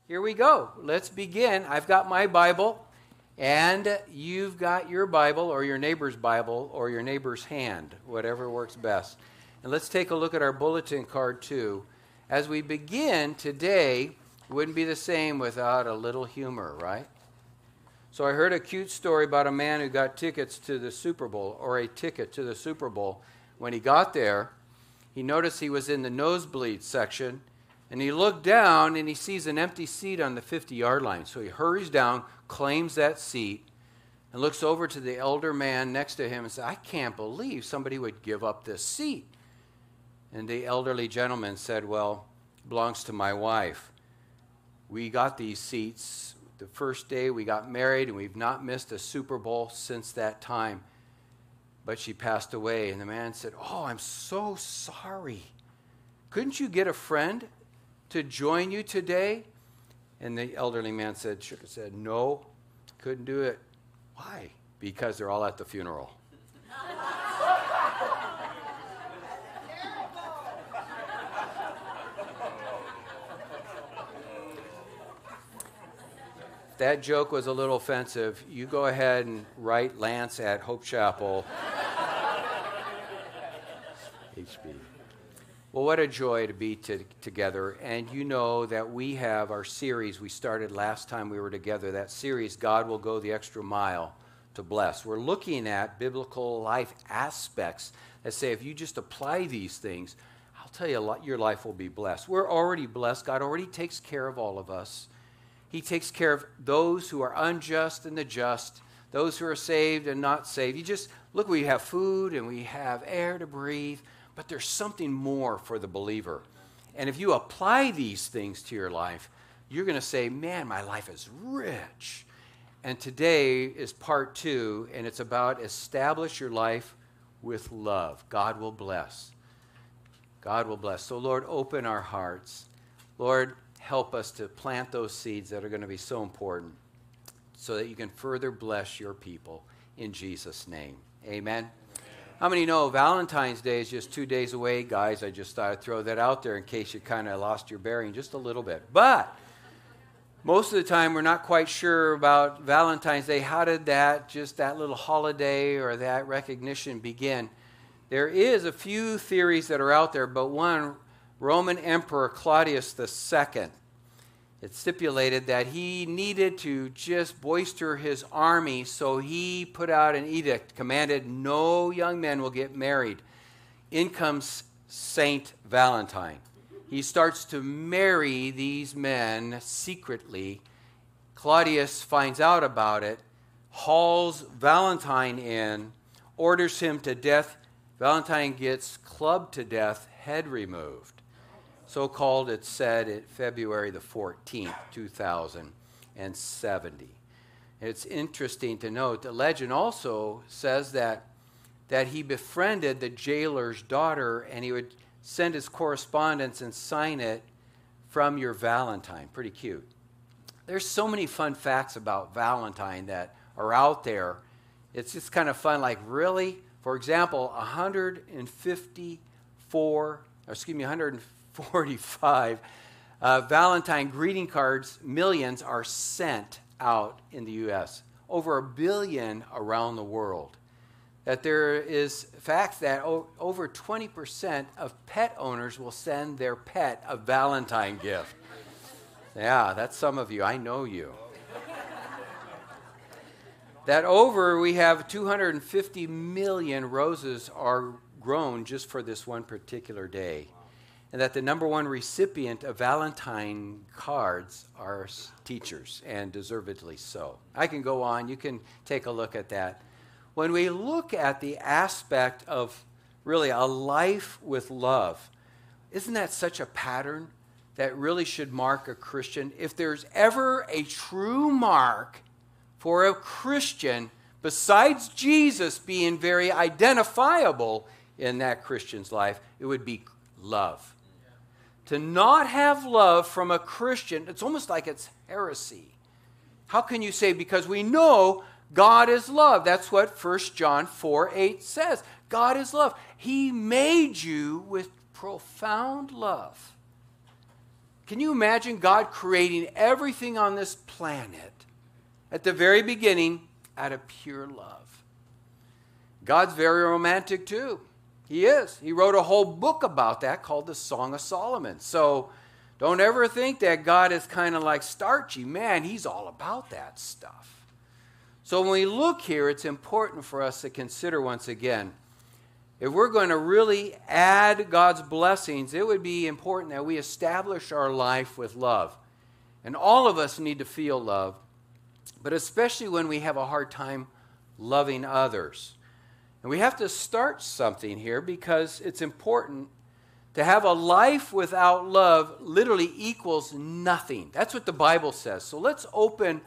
Here we go. Let's begin. I've got my Bible, and you've got your Bible or your neighbor's Bible or your neighbor's hand, whatever works best. And let's take a look at our bulletin card too. As we begin today, it wouldn't be the same without a little humor, right? So I heard a cute story about a man who got tickets to the Super Bowl, or a ticket to the Super Bowl. When he got there, he noticed he was in the nosebleed section, and he looked down and he sees an empty seat on the 50-yard line. So he hurries down, claims that seat, and looks over to the elder man next to him and says, "I can't believe somebody would give up this seat." And the elderly gentleman said, "Well, it belongs to my wife. We got these seats the first day we got married, and we've not missed a Super Bowl since that time. But she passed away." And the man said, "Oh, I'm so sorry. Couldn't you get a friend to join you today?" And the elderly man said, "No, couldn't do it." "Why?" "Because they're all at the funeral." If that joke was a little offensive, you go ahead and write Lance at Hope Chapel. HB. Well, what a joy to be together. And you know that we have our series we started last time we were together. That series, God Will Go the Extra Mile to Bless. We're looking at biblical life aspects that say if you just apply these things, I'll tell you, your life will be blessed. We're already blessed. God already takes care of all of us. He takes care of those who are unjust and the just, those who are saved and not saved. You just look, we have food and we have air to breathe. But there's something more for the believer. And if you apply these things to your life, you're going to say, "Man, my life is rich." And today is part 2, and it's about establish your life with love. God will bless. God will bless. So, Lord, open our hearts. Lord, help us to plant those seeds that are going to be so important so that you can further bless your people in Jesus' name. Amen. How many know Valentine's Day is just 2 days away? Guys, I just thought I'd throw that out there in case you kind of lost your bearing just a little bit. But most of the time, we're not quite sure about Valentine's Day. How did that little holiday or that recognition begin? There is a few theories that are out there, but one, Roman Emperor Claudius II, it stipulated that he needed to just bolster his army, so he put out an edict, commanded no young men will get married. In comes Saint Valentine. He starts to marry these men secretly. Claudius finds out about it, hauls Valentine in, orders him to death. Valentine gets clubbed to death, head removed. So-called, it's said, at February the 14th, 2070. It's interesting to note, the legend also says that he befriended the jailer's daughter, and he would send his correspondence and sign it from your Valentine. Pretty cute. There's so many fun facts about Valentine that are out there. It's just kind of fun, like really? For example, 145 Valentine greeting cards, millions, are sent out in the U.S. Over 1 billion around the world. That there is facts that over 20% of pet owners will send their pet a Valentine gift. Yeah, that's some of you. I know you. That we have 250 million roses are grown just for this one particular day. And that the number one recipient of Valentine cards are teachers, and deservedly so. I can go on. You can take a look at that. When we look at the aspect of really a life with love, isn't that such a pattern that really should mark a Christian? If there's ever a true mark for a Christian, besides Jesus being very identifiable in that Christian's life, it would be love. To not have love from a Christian, it's almost like it's heresy. How can you say, because we know God is love? That's what 1 John 4:8 says. God is love. He made you with profound love. Can you imagine God creating everything on this planet at the very beginning out of pure love? God's very romantic too. He is. He wrote a whole book about that called the Song of Solomon. So don't ever think that God is kind of like starchy. Man, he's all about that stuff. So when we look here, it's important for us to consider once again, if we're going to really add God's blessings, it would be important that we establish our life with love. And all of us need to feel love, but especially when we have a hard time loving others. And we have to start something here because it's important. To have a life without love literally equals nothing. That's what the Bible says. So let's open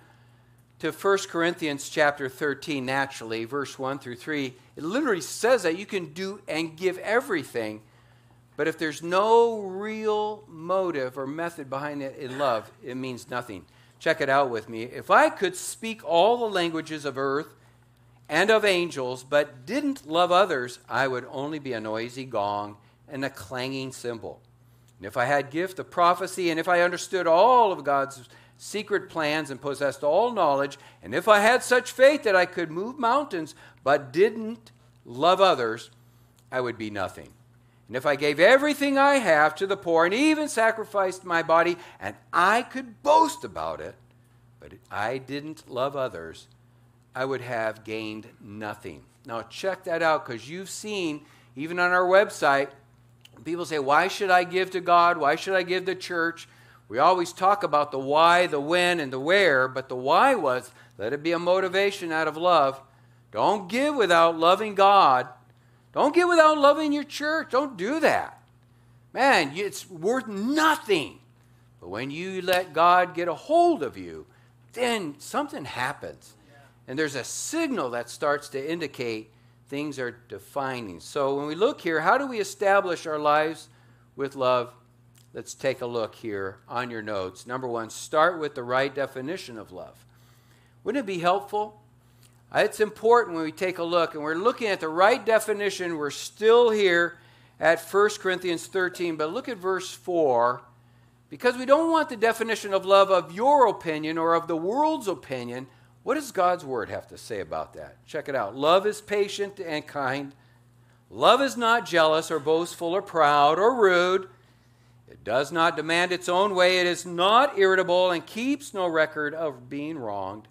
to 1 Corinthians chapter 13 naturally, verse 1 through 3. It literally says that you can do and give everything, but if there's no real motive or method behind it in love, it means nothing. Check it out with me. If I could speak all the languages of earth and of angels, but didn't love others, I would only be a noisy gong and a clanging cymbal. And if I had gift of prophecy, and if I understood all of God's secret plans and possessed all knowledge, and if I had such faith that I could move mountains, but didn't love others, I would be nothing. And if I gave everything I have to the poor, and even sacrificed my body, and I could boast about it, but I didn't love others, I would have gained nothing. Now check that out, because you've seen, even on our website, people say, why should I give to God? Why should I give to church? We always talk about the why, the when, and the where, but the why was, let it be a motivation out of love. Don't give without loving God. Don't give without loving your church. Don't do that. Man, it's worth nothing. But when you let God get a hold of you, then something happens. And there's a signal that starts to indicate things are defining. So when we look here, how do we establish our lives with love? Let's take a look here on your notes. Number one, start with the right definition of love. Wouldn't it be helpful? It's important when we take a look, and we're looking at the right definition. We're still here at 1 Corinthians 13, but look at verse 4, because we don't want the definition of love of your opinion or of the world's opinion. What does God's word have to say about that? Check it out. Love is patient and kind. Love is not jealous or boastful or proud or rude. It does not demand its own way. It is not irritable and keeps no record of being wronged.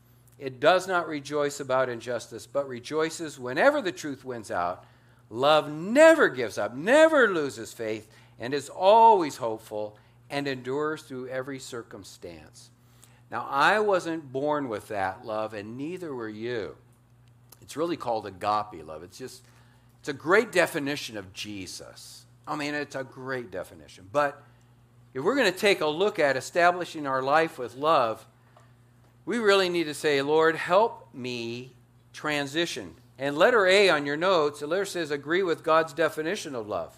It does not rejoice about injustice, but rejoices whenever the truth wins out. Love never gives up, never loses faith, and is always hopeful and endures through every circumstance. Now, I wasn't born with that love, and neither were you. It's really called agape love. It's a great definition of Jesus. I mean, it's a great definition. But if we're going to take a look at establishing our life with love, we really need to say, Lord, help me transition. And letter A on your notes, the letter says, agree with God's definition of love.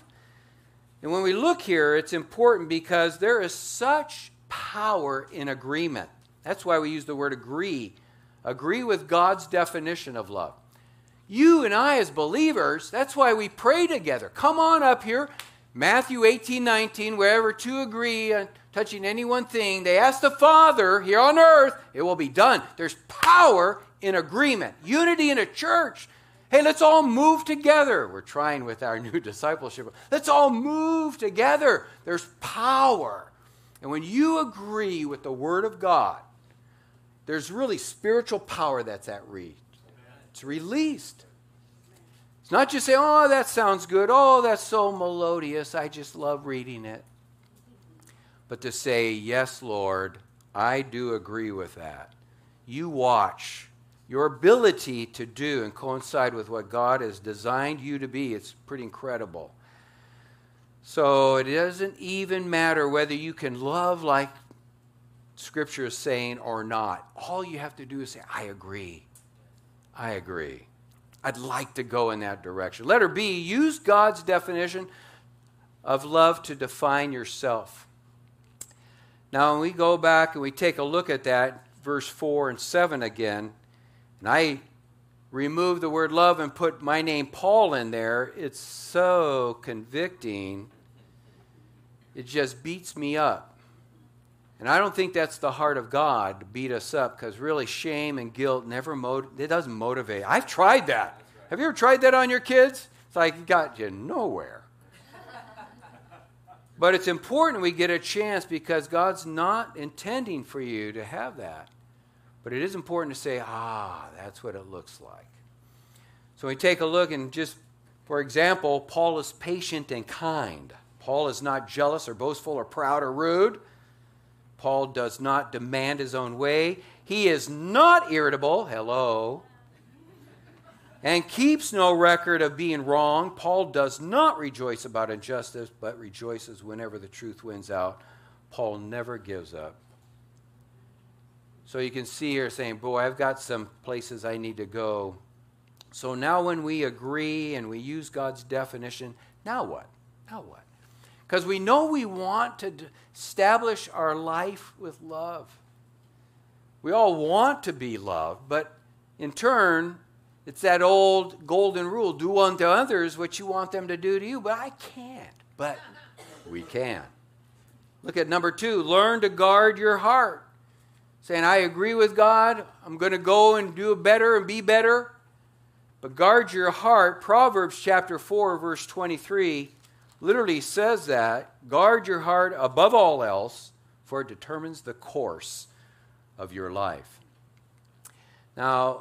And when we look here, it's important because there is such power in agreement. That's why we use the word agree. Agree with God's definition of love. You and I as believers, that's why we pray together. Come on up here. Matthew 18:19, wherever two agree on touching any one thing, they ask the Father here on earth, it will be done. There's power in agreement. Unity in a church. Hey, let's all move together. We're trying with our new discipleship. Let's all move together. There's power. And when you agree with the Word of God, there's really spiritual power that's at reach. It's released. It's not just saying, oh, that sounds good. Oh, that's so melodious. I just love reading it. But to say, yes, Lord, I do agree with that. You watch. Your ability to do and coincide with what God has designed you to be, it's pretty incredible. So it doesn't even matter whether you can love like Scripture is saying or not. All you have to do is say, I agree. I agree. I'd like to go in that direction. Letter B, use God's definition of love to define yourself. Now, when we go back and we take a look at that, verse 4 and 7 again, and I remove the word love and put my name Paul in there, it's so convicting. It just beats me up. And I don't think that's the heart of God, to beat us up, because really shame and guilt it doesn't motivate. I've tried that. Have you ever tried that on your kids? It's like it got you nowhere. But it's important we get a chance, because God's not intending for you to have that. But it is important to say, that's what it looks like. So we take a look and just, for example, Paul is patient and kind. Paul is not jealous or boastful or proud or rude. Paul does not demand his own way. He is not irritable. Hello. And keeps no record of being wrong. Paul does not rejoice about injustice, but rejoices whenever the truth wins out. Paul never gives up. So you can see here saying, boy, I've got some places I need to go. So now when we agree and we use God's definition, now what? Now what? Because we know we want to establish our life with love. We all want to be loved, but in turn, it's that old golden rule, do unto others what you want them to do to you. But I can't. But we can. Look at number 2, learn to guard your heart. Saying, I agree with God, I'm going to go and do better and be better. But guard your heart. Proverbs chapter 4, verse 23 literally says that. Guard your heart above all else, for it determines the course of your life. Now,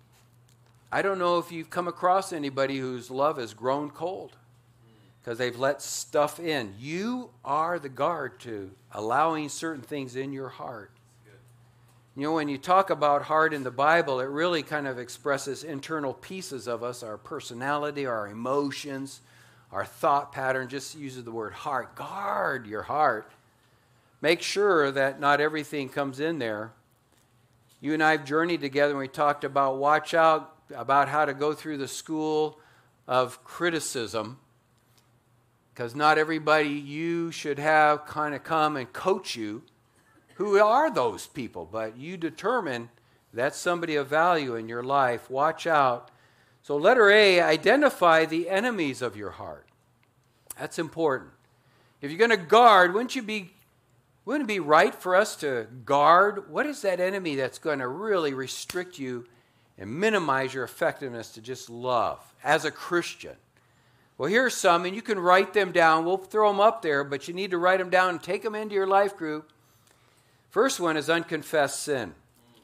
I don't know if you've come across anybody whose love has grown cold because they've let stuff in. You are the guard to allowing certain things in your heart. You know, when you talk about heart in the Bible, it really kind of expresses internal pieces of us, our personality, our emotions, our thought pattern. Just uses the word heart. Guard your heart. Make sure that not everything comes in there. You and I have journeyed together and we talked about watch out about how to go through the school of criticism, because not everybody you should have kind of come and coach you. Who are those people? But you determine that's somebody of value in your life. Watch out. So letter A, identify the enemies of your heart. That's important. If you're going to guard, wouldn't it be right for us to guard? What is that enemy that's going to really restrict you and minimize your effectiveness to just love as a Christian? Well, here's some, and you can write them down. We'll throw them up there, but you need to write them down and take them into your life group. First one is unconfessed sin.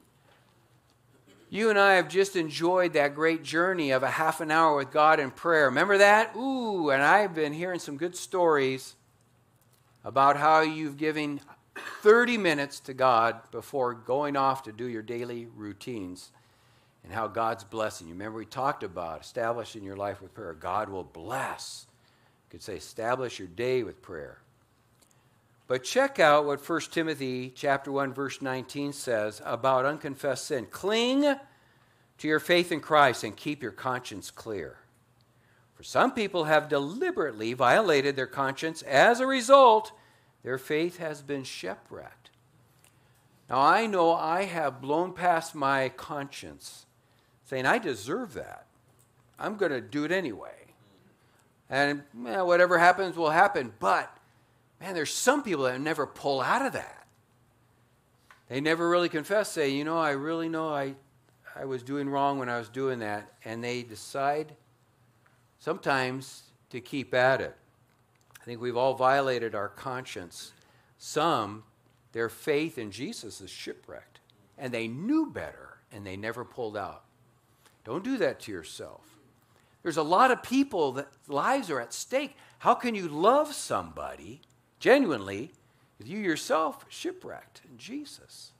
You and I have just enjoyed that great journey of a half an hour with God in prayer. Remember that? Ooh, and I've been hearing some good stories about how you've given 30 minutes to God before going off to do your daily routines and how God's blessing you. Remember we talked about establishing your life with prayer. God will bless. You could say establish your day with prayer. But check out what 1 Timothy chapter 1, verse 19 says about unconfessed sin. Cling to your faith in Christ and keep your conscience clear. For some people have deliberately violated their conscience. As a result, their faith has been shipwrecked. Now, I know I have blown past my conscience, saying, I deserve that. I'm going to do it anyway. And whatever happens will happen. But man, there's some people that never pull out of that. They never really confess, say, I really know I was doing wrong when I was doing that. And they decide sometimes to keep at it. I think we've all violated our conscience. Some, their faith in Jesus is shipwrecked. And they knew better, and they never pulled out. Don't do that to yourself. There's a lot of people that lives are at stake. How can you love somebody genuinely with you yourself shipwrecked in Jesus?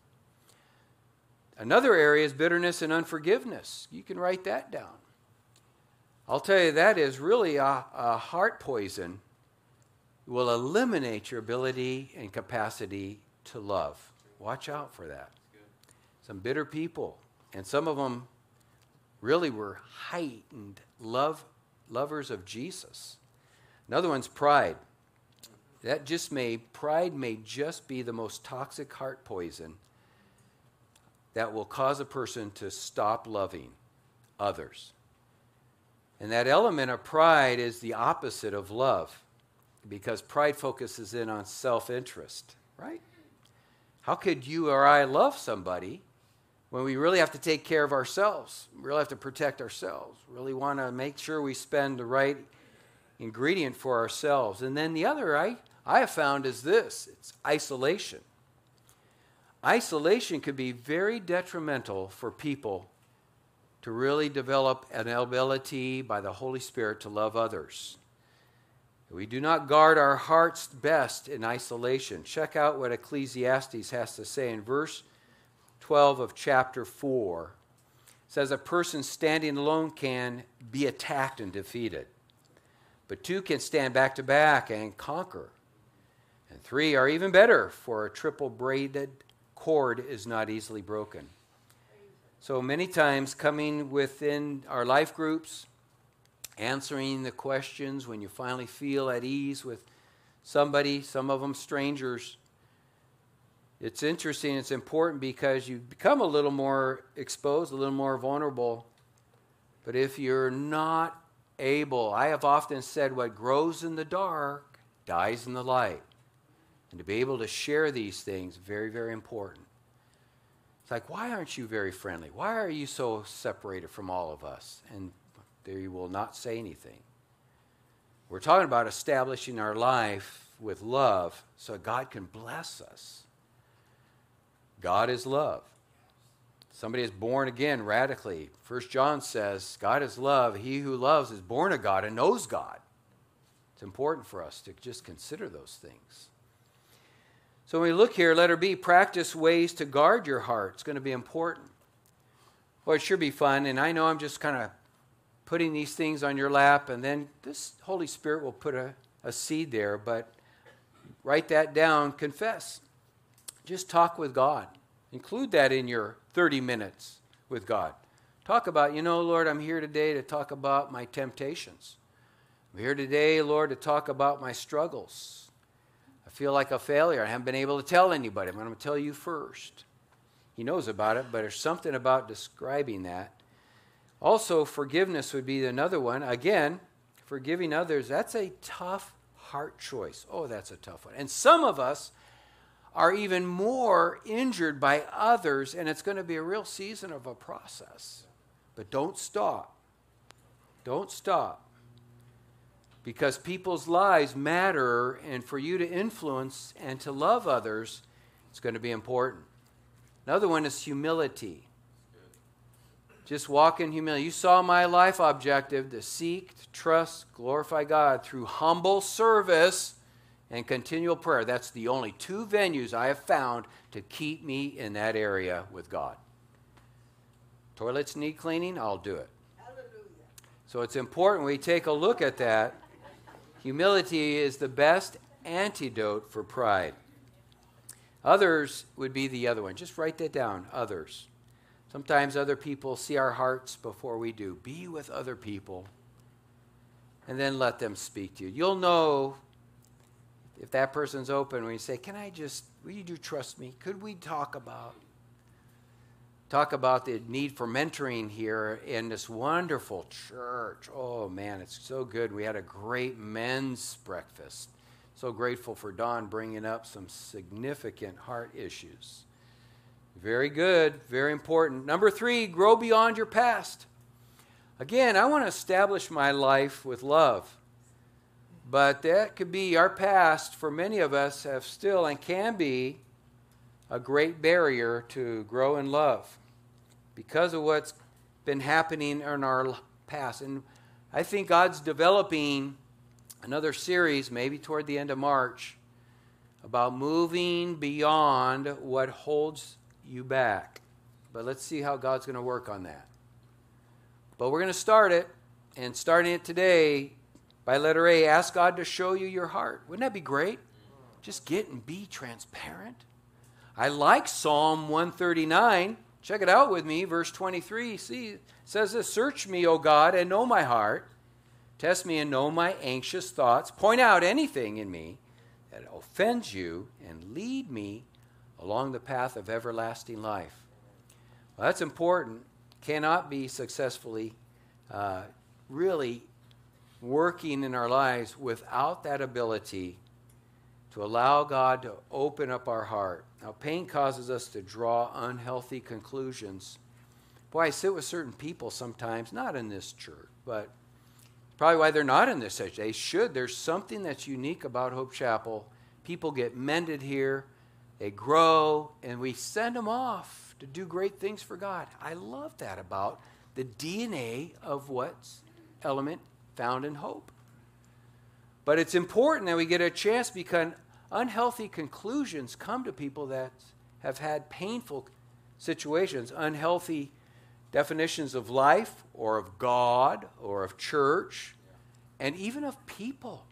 Another area is bitterness and unforgiveness. You can write that down. I'll tell you, that is really a heart poison. It will eliminate your ability and capacity to love. Watch out for that. Some bitter people, and some of them really were heightened lovers of Jesus. Another one's pride. Pride may just be the most toxic heart poison that will cause a person to stop loving others. And that element of pride is the opposite of love, because pride focuses in on self-interest, right? How could you or I love somebody when we really have to take care of ourselves? We really have to protect ourselves. Really want to make sure we spend the right ingredient for ourselves. And then the other I have found is this. It's isolation. Isolation could be very detrimental for people to really develop an ability by the Holy Spirit to love others. We do not guard our hearts best in isolation. Check out what Ecclesiastes has to say in verse 12 of chapter 4. It says, a person standing alone can be attacked and defeated, but two can stand back to back and conquer. And three are even better, for a triple-braided cord is not easily broken. So many times coming within our life groups, answering the questions when you finally feel at ease with somebody, some of them strangers, it's interesting, it's important because you become a little more exposed, a little more vulnerable. But if you're not able, I have often said what grows in the dark dies in the light. And to be able to share these things, very, very important. It's like, why aren't you very friendly? Why are you so separated from all of us? And they will not say anything. We're talking about establishing our life with love so God can bless us. God is love. Somebody is born again radically. 1 John says, God is love. He who loves is born of God and knows God. It's important for us to just consider those things. So when we look here, letter B, practice ways to guard your heart. It's going to be important. Well, it should be fun, and I know I'm just kind of putting these things on your lap, and then this Holy Spirit will put a seed there, but write that down, confess. Just talk with God. Include that in your 30 minutes with God. Talk about, Lord, I'm here today to talk about my temptations. I'm here today, Lord, to talk about my struggles. I feel like a failure. I haven't been able to tell anybody. I'm going to tell you first. He knows about it, but there's something about describing that. Also, forgiveness would be another one. Again, forgiving others, that's a tough heart choice. Oh, that's a tough one. And some of us are even more injured by others, and it's going to be a real season of a process. But don't stop. Don't stop. Because people's lives matter, and for you to influence and to love others, it's going to be important. Another one is humility. Just walk in humility. You saw my life objective, to seek, to trust, glorify God through humble service and continual prayer. That's the only two venues I have found to keep me in that area with God. Toilets need cleaning, I'll do it. Hallelujah. So it's important we take a look at that. Humility is the best antidote for pride. Others would be the other one. Just write that down, others. Sometimes other people see our hearts before we do. Be with other people and then let them speak to you. You'll know if that person's open when you say, will you trust me? Could we talk about the need for mentoring here in this wonderful church? Oh, man, it's so good. We had a great men's breakfast. So grateful for Don bringing up some significant heart issues. Very good, very important. Number 3, grow beyond your past. Again, I want to establish my life with love. But that could be our past, for many of us, have still and can be a great barrier to grow in love because of what's been happening in our past. And I think God's developing another series, maybe toward the end of March, about moving beyond what holds you back. But let's see how God's going to work on that. But we're going to start it, and starting it today, by letter A, ask God to show you your heart. Wouldn't that be great? Just get and be transparent. I like Psalm 139. Check it out with me, verse 23. See, it says this, search me, O God, and know my heart. Test me and know my anxious thoughts. Point out anything in me that offends you and lead me along the path of everlasting life. Well, that's important. Cannot be successfully really working in our lives without that ability to allow God to open up our heart. Now, pain causes us to draw unhealthy conclusions. Boy, I sit with certain people sometimes, not in this church, but probably why they're not in this church. They should. There's something that's unique about Hope Chapel. People get mended here, they grow, and we send them off to do great things for God. I love that about the DNA of what's element found in Hope. But it's important that we get a chance because unhealthy conclusions come to people that have had painful situations, unhealthy definitions of life or of God or of church and even of people.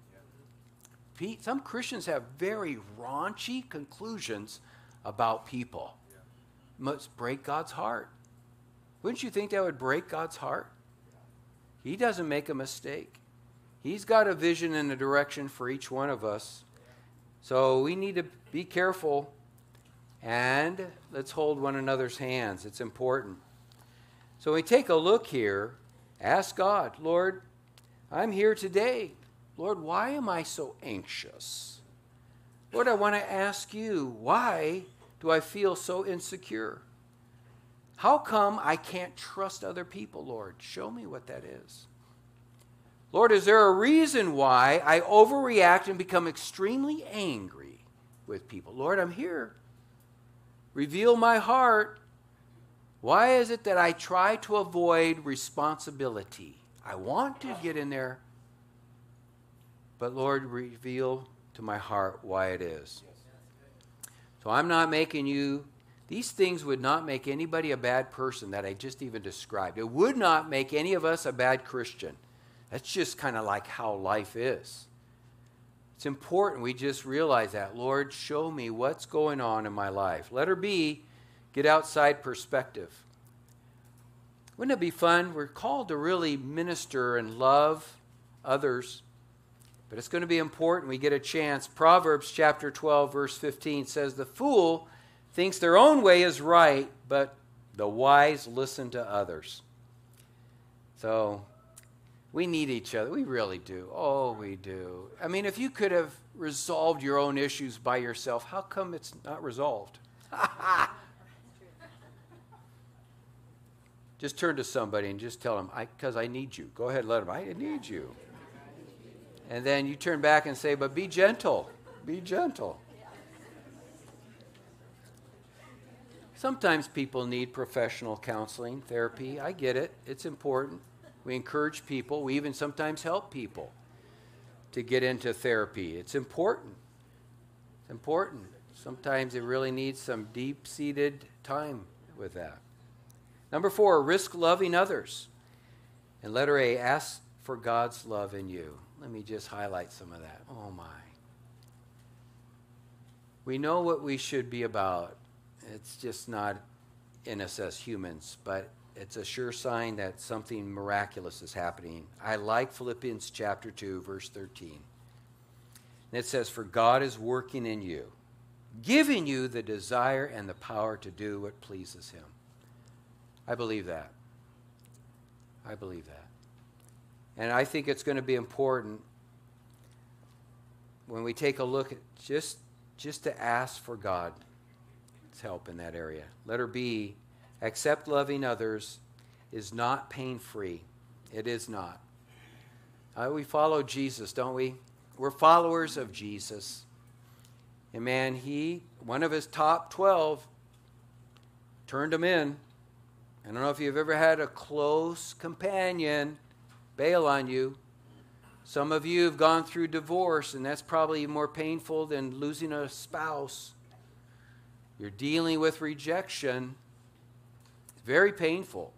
Some Christians have very raunchy conclusions about people. Must break God's heart. Wouldn't you think that would break God's heart? He doesn't make a mistake. He's got a vision and a direction for each one of us. So we need to be careful and let's hold one another's hands. It's important. So we take a look here. Ask God, Lord, I'm here today. Lord, why am I so anxious? Lord, I want to ask you, why do I feel so insecure? How come I can't trust other people, Lord? Show me what that is. Lord, is there a reason why I overreact and become extremely angry with people? Lord, I'm here. Reveal my heart. Why is it that I try to avoid responsibility? I want to get in there, but Lord, reveal to my heart why it is. So I'm not making you, these things would not make anybody a bad person that I just even described. It would not make any of us a bad Christian. That's just kind of like how life is. It's important we just realize that. Lord, show me what's going on in my life. Letter B, get outside perspective. Wouldn't it be fun? We're called to really minister and love others, but it's going to be important we get a chance. Proverbs chapter 12, verse 15 says, the fool thinks their own way is right, but the wise listen to others. So we need each other. We really do. Oh, we do. I mean, if you could have resolved your own issues by yourself, how come it's not resolved? Just turn to somebody and just tell them, because I need you. Go ahead, let them, I need you. And then you turn back and say, but be gentle. Be gentle. Sometimes people need professional counseling, therapy. I get it. It's important. We encourage people. We even sometimes help people to get into therapy. It's important. It's important. Sometimes it really needs some deep-seated time with that. Number 4, risk loving others. And letter A, ask for God's love in you. Let me just highlight some of that. Oh, my. We know what we should be about. It's just not in us as humans, but it's a sure sign that something miraculous is happening. I like Philippians chapter 2, verse 13. And it says, for God is working in you, giving you the desire and the power to do what pleases him. I believe that. I believe that. And I think it's going to be important when we take a look at just to ask for God's help in that area. Letter B, accept loving others is not pain-free. It is not. We follow Jesus, don't we? We're followers of Jesus. And man, one of his top 12 turned him in. I don't know if you've ever had a close companion bail on you. Some of you have gone through divorce, and that's probably more painful than losing a spouse. You're dealing with rejection. It's very painful.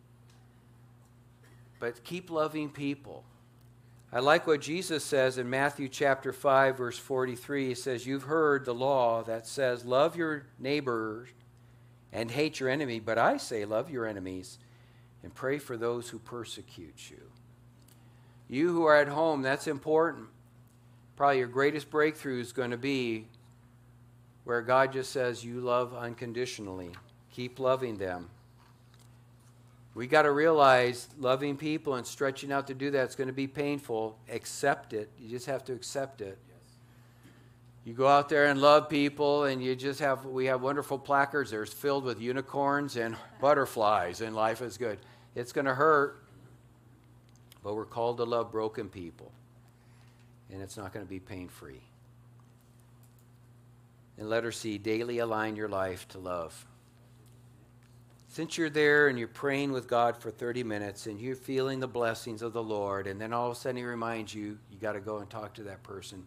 But keep loving people. I like what Jesus says in Matthew chapter 5, verse 43. He says, you've heard the law that says, love your neighbor and hate your enemy. But I say, love your enemies and pray for those who persecute you. You who are at home, that's important. Probably your greatest breakthrough is going to be where God just says you love unconditionally. Keep loving them. We got to realize loving people and stretching out to do that is going to be painful. Accept it. You just have to accept it. You go out there and love people, and we have wonderful placards. They're filled with unicorns and butterflies, and life is good. It's going to hurt, but we're called to love broken people, and it's not going to be pain-free. And letter C, daily align your life to love. Since you're there and you're praying with God for 30 minutes and you're feeling the blessings of the Lord, and then all of a sudden He reminds you, you got to go and talk to that person.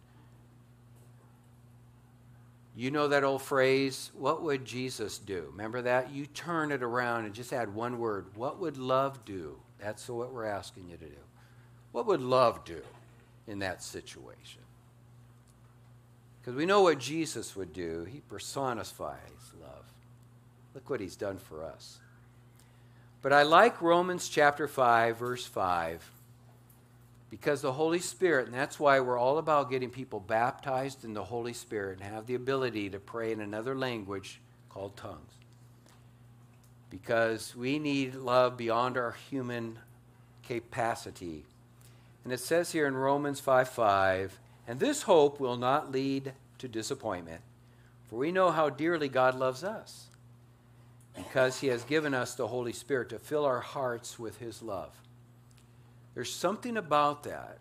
You know that old phrase, what would Jesus do? Remember that? You turn it around and just add one word. What would love do? That's what we're asking you to do. What would love do in that situation? Because we know what Jesus would do. He personifies love. Look what He's done for us. But I like Romans chapter 5, verse 5, because the Holy Spirit, and that's why we're all about getting people baptized in the Holy Spirit and have the ability to pray in another language called tongues. Because we need love beyond our human capacity. And it says here in Romans 5:5, and this hope will not lead to disappointment, for we know how dearly God loves us, because He has given us the Holy Spirit to fill our hearts with His love. There's something about that.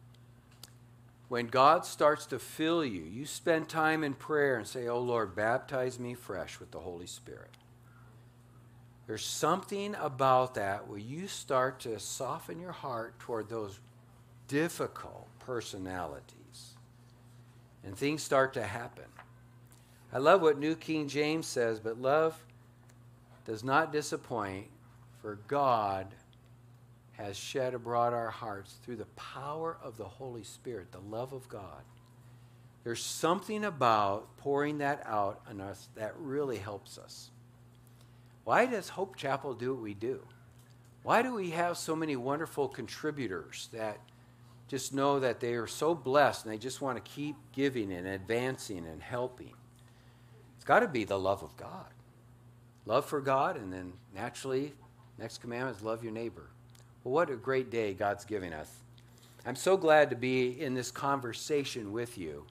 When God starts to fill you, you spend time in prayer and say, oh Lord, baptize me fresh with the Holy Spirit. There's something about that where you start to soften your heart toward those difficult personalities. And things start to happen. I love what New King James says, but love does not disappoint, for God has shed abroad our hearts through the power of the Holy Spirit, the love of God. There's something about pouring that out on us that really helps us. Why does Hope Chapel do what we do? Why do we have so many wonderful contributors that just know that they are so blessed and they just want to keep giving and advancing and helping? It's got to be the love of God. Love for God, and then naturally, next commandment is love your neighbor. Well, what a great day God's giving us. I'm so glad to be in this conversation with you.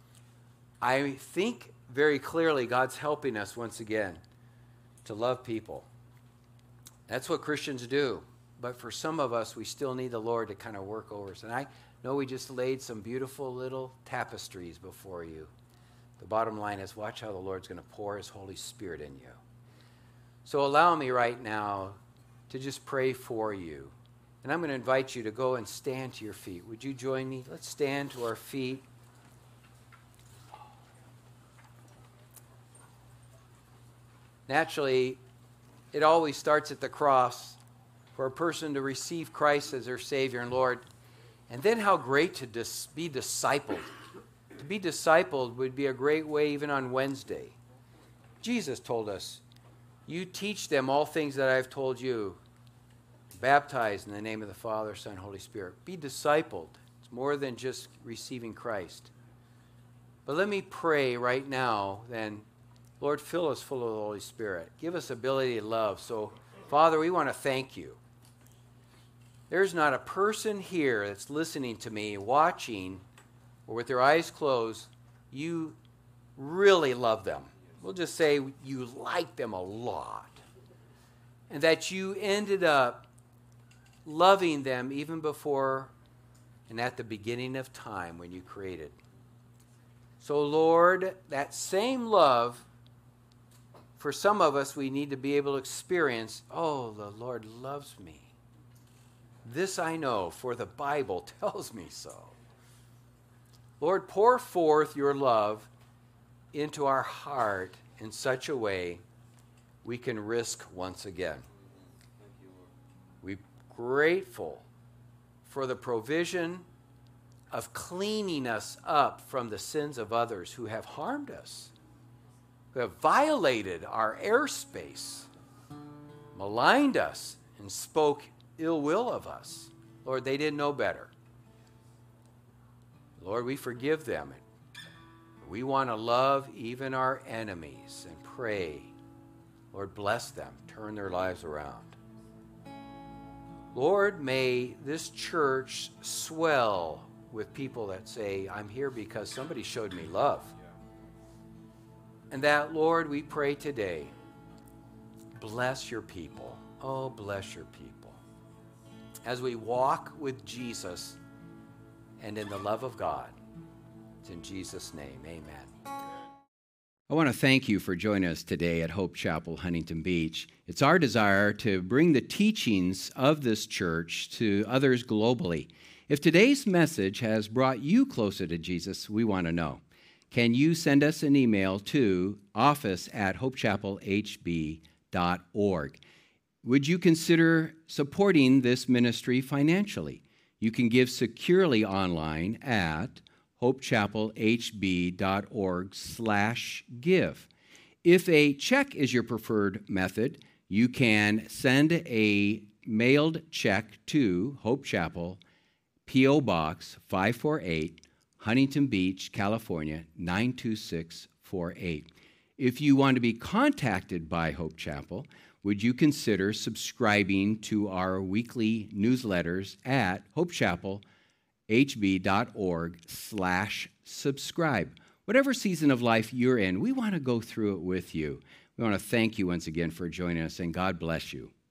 I think very clearly God's helping us once again to love people. That's what Christians do. But for some of us, we still need the Lord to kind of work over us. And I know we just laid some beautiful little tapestries before you. The bottom line is, watch how the Lord's going to pour His Holy Spirit in you. So allow me right now to just pray for you. And I'm going to invite you to go and stand to your feet. Would you join me? Let's stand to our feet. Naturally, it always starts at the cross for a person to receive Christ as their Savior and Lord. And then how great to be discipled. To be discipled would be a great way even on Wednesday. Jesus told us, you teach them all things that I have told you. Baptize in the name of the Father, Son, Holy Spirit. Be discipled. It's more than just receiving Christ. But let me pray right now then. Lord, fill us full of the Holy Spirit. Give us ability to love. So, Father, we want to thank you. There's not a person here that's listening to me, watching, or with their eyes closed. You really love them. We'll just say you like them a lot. And that you ended up loving them even before and at the beginning of time when you created. So, Lord, that same love, for some of us, we need to be able to experience, oh, the Lord loves me. This I know, for the Bible tells me so. Lord, pour forth your love into our heart in such a way we can risk once again. We're grateful for the provision of cleaning us up from the sins of others who have harmed us, who have violated our airspace, maligned us, and spoke ill will of us. Lord, they didn't know better. Lord, we forgive them. We want to love even our enemies and pray. Lord, bless them. Turn their lives around. Lord, may this church swell with people that say, I'm here because somebody showed me love. And that, Lord, we pray today, bless your people. Oh, bless your people. As we walk with Jesus and in the love of God. It's in Jesus' name, amen. I want to thank you for joining us today at Hope Chapel, Huntington Beach. It's our desire to bring the teachings of this church to others globally. If today's message has brought you closer to Jesus, we want to know. Can you send us an email to office@hopechapelhb.org? Would you consider supporting this ministry financially? You can give securely online at hopechapelhb.org/give. If a check is your preferred method, you can send a mailed check to Hope Chapel, P.O. Box 548, Huntington Beach, California, 92648. If you want to be contacted by Hope Chapel, would you consider subscribing to our weekly newsletters at hopechapelhb.org/subscribe? Whatever season of life you're in, we want to go through it with you. We want to thank you once again for joining us, and God bless you.